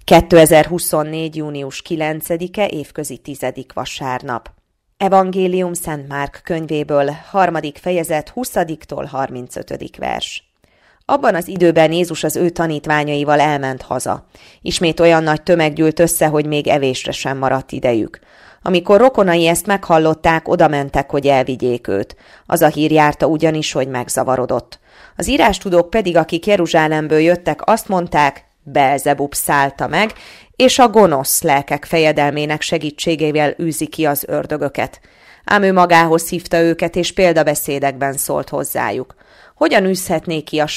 2024. június 9-e évközi 10. vasárnap. Evangélium Szent Márk könyvéből, 3. fejezet 20-tól 35. vers. Abban az időben Jézus az ő tanítványaival elment haza. Ismét olyan nagy tömeg gyűlt össze, hogy még evésre sem maradt idejük. Amikor rokonai ezt meghallották, odamentek, hogy elvigyék őt. Az a hír járta ugyanis, hogy megzavarodott. Az írástudók pedig, akik Jeruzsálemből jöttek, azt mondták, Beelzebub szállta meg, és a gonosz lelkek fejedelmének segítségével űzi ki az ördögöket. Ám ő magához hívta őket, és példabeszédekben szólt hozzájuk. Hogyan űzhetné ki a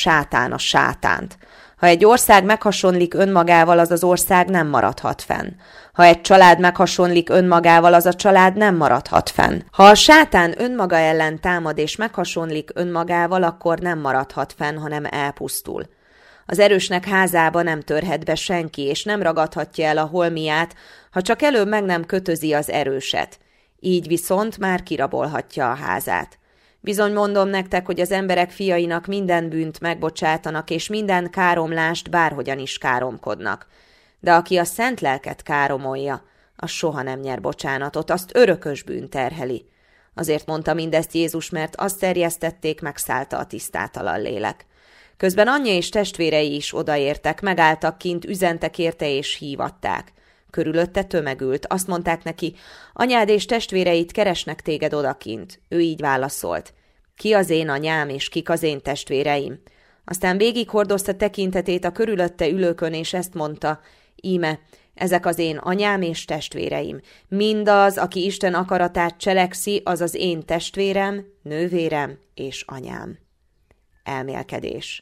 sátánt? Ha egy ország meghasonlik önmagával, az az ország nem maradhat fenn. Ha egy család meghasonlik önmagával, az a család nem maradhat fenn. Ha a sátán önmaga ellen támad és meghasonlik önmagával, akkor nem maradhat fenn, hanem elpusztul. Az erősnek házába nem törhet be senki, és nem ragadhatja el a holmiát, ha csak előbb meg nem kötözi az erőset. Így viszont már kirabolhatja a házát. Bizony mondom nektek, hogy az emberek fiainak minden bűnt megbocsátanak, és minden káromlást bárhogyan is káromkodnak. De aki a szent lelket káromolja, az soha nem nyer bocsánatot, azt örökös bűn terheli. Azért mondta mindezt Jézus, mert azt terjesztették, megszállta a tisztátalan lélek. Közben anyja és testvérei is odaértek, megálltak kint, üzentek érte és hívatták. Körülötte tömegült, azt mondták neki, anyád és testvéreit keresnek téged odakint. Ő így válaszolt, ki az én anyám és kik az én testvéreim? Aztán végighordozta tekintetét a körülötte ülőkön, és ezt mondta, íme, ezek az én anyám és testvéreim. Mindaz, aki Isten akaratát cselekszi, az az én testvérem, nővérem és anyám. Elmélkedés.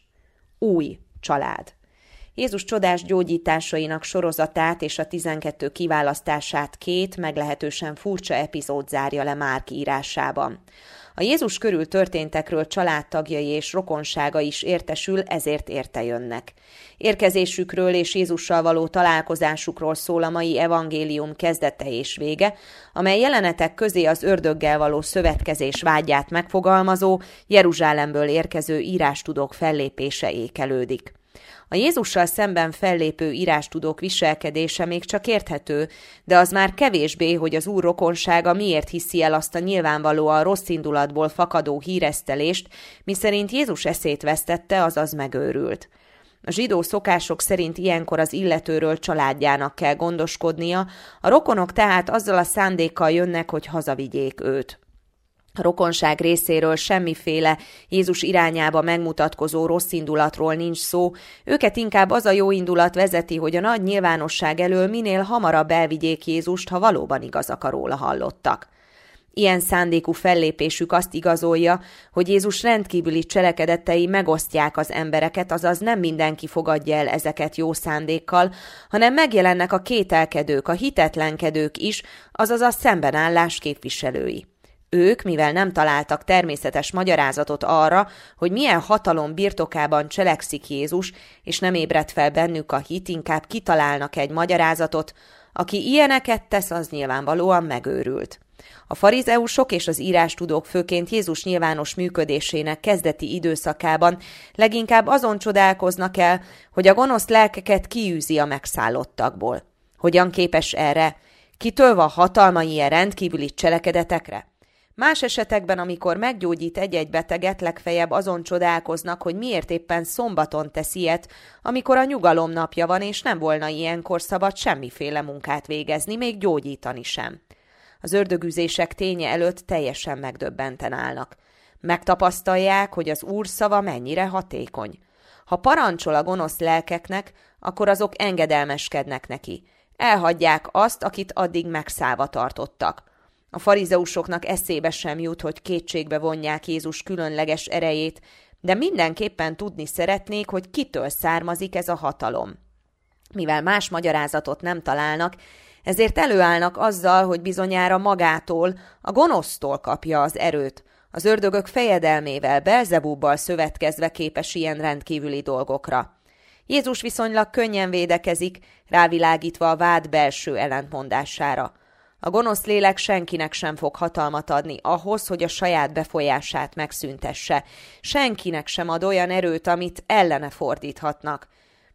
Új család. Jézus csodás gyógyításainak sorozatát és a 12 kiválasztását két meglehetősen furcsa epizód zárja le Márk írásában. A Jézus körül történtekről családtagjai és rokonsága is értesül, ezért érte jönnek. Érkezésükről és Jézussal való találkozásukról szól a mai evangélium kezdete és vége, amely jelenetek közé az ördöggel való szövetkezés vágyát megfogalmazó, Jeruzsálemből érkező írástudók fellépése ékelődik. A Jézussal szemben fellépő írástudók viselkedése még csak érthető, de az már kevésbé, hogy az Úr rokonsága miért hiszi el azt a nyilvánvalóan rossz indulatból fakadó híresztelést, miszerint Jézus eszét vesztette, azaz megőrült. A zsidó szokások szerint ilyenkor az illetőről családjának kell gondoskodnia, a rokonok tehát azzal a szándékkal jönnek, hogy hazavigyék őt. A rokonság részéről semmiféle Jézus irányába megmutatkozó rossz indulatról nincs szó, őket inkább az a jó indulat vezeti, hogy a nagy nyilvánosság elől minél hamarabb elvigyék Jézust, ha valóban igazak a róla hallottak. Ilyen szándékú fellépésük azt igazolja, hogy Jézus rendkívüli cselekedetei megosztják az embereket, azaz nem mindenki fogadja el ezeket jó szándékkal, hanem megjelennek a kételkedők, a hitetlenkedők is, azaz a szembenállás képviselői. Ők, mivel nem találtak természetes magyarázatot arra, hogy milyen hatalom birtokában cselekszik Jézus, és nem ébredt fel bennük a hit, inkább kitalálnak egy magyarázatot, aki ilyeneket tesz, az nyilvánvalóan megőrült. A farizeusok és az írástudók főként Jézus nyilvános működésének kezdeti időszakában leginkább azon csodálkoznak el, hogy a gonosz lelkeket kiűzi a megszállottakból. Hogyan képes erre? Kitől van hatalma ilyen rendkívüli cselekedetekre? Más esetekben, amikor meggyógyít egy-egy beteget, legfeljebb azon csodálkoznak, hogy miért éppen szombaton tesz ilyet, amikor a nyugalom napja van, és nem volna ilyenkor szabad semmiféle munkát végezni, még gyógyítani sem. Az ördögüzések ténye előtt teljesen megdöbbenten állnak. Megtapasztalják, hogy az Úr szava mennyire hatékony. Ha parancsol a gonosz lelkeknek, akkor azok engedelmeskednek neki. Elhagyják azt, akit addig megszállva tartottak. A farizeusoknak eszébe sem jut, hogy kétségbe vonják Jézus különleges erejét, de mindenképpen tudni szeretnék, hogy kitől származik ez a hatalom. Mivel más magyarázatot nem találnak, ezért előállnak azzal, hogy bizonyára magától, a gonosztól kapja az erőt. Az ördögök fejedelmével, Beelzebubbal szövetkezve képes ilyen rendkívüli dolgokra. Jézus viszonylag könnyen védekezik, rávilágítva a vád belső ellentmondására. A gonosz lélek senkinek sem fog hatalmat adni ahhoz, hogy a saját befolyását megszüntesse. Senkinek sem ad olyan erőt, amit ellene fordíthatnak.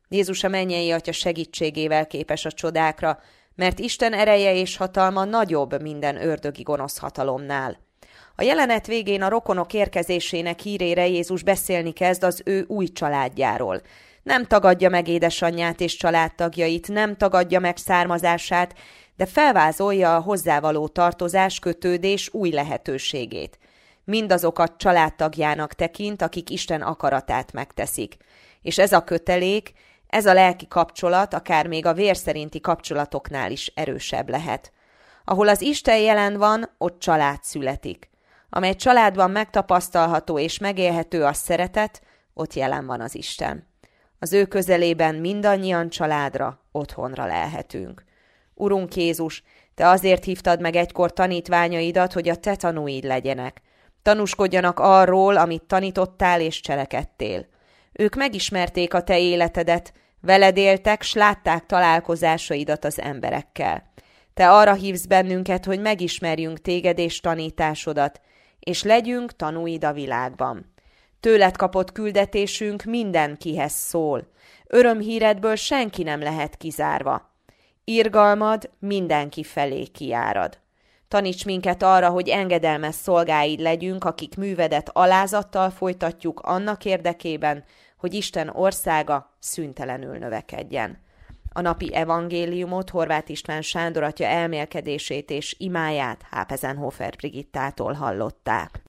Jézus a mennyei Atya segítségével képes a csodákra, mert Isten ereje és hatalma nagyobb minden ördögi gonosz hatalomnál. A jelenet végén a rokonok érkezésének hírére Jézus beszélni kezd az ő új családjáról. Nem tagadja meg édesanyját és családtagjait, nem tagadja meg származását, de felvázolja a hozzávaló tartozás, kötődés új lehetőségét. Mindazokat családtagjának tekint, akik Isten akaratát megteszik. És ez a kötelék, ez a lelki kapcsolat akár még a vér szerinti kapcsolatoknál is erősebb lehet. Ahol az Isten jelen van, ott család születik. Amely családban megtapasztalható és megélhető a szeretet, ott jelen van az Isten. Az ő közelében mindannyian családra, otthonra lelhetünk. Urunk Jézus, Te azért hívtad meg egykor tanítványaidat, hogy a Te tanúid legyenek. Tanúskodjanak arról, amit tanítottál és cselekedtél. Ők megismerték a Te életedet, veled éltek, s látták találkozásaidat az emberekkel. Te arra hívsz bennünket, hogy megismerjünk Téged és tanításodat, és legyünk tanúid a világban. Tőled kapott küldetésünk mindenkihez szól. Örömhíredből senki nem lehet kizárva. Irgalmad mindenki felé kiárad. Taníts minket arra, hogy engedelmes szolgáid legyünk, akik művedet alázattal folytatjuk annak érdekében, hogy Isten országa szüntelenül növekedjen. A napi evangéliumot Horváth István Sándor atya elmélkedését és imáját Hápezenhofer Brigittától hallották.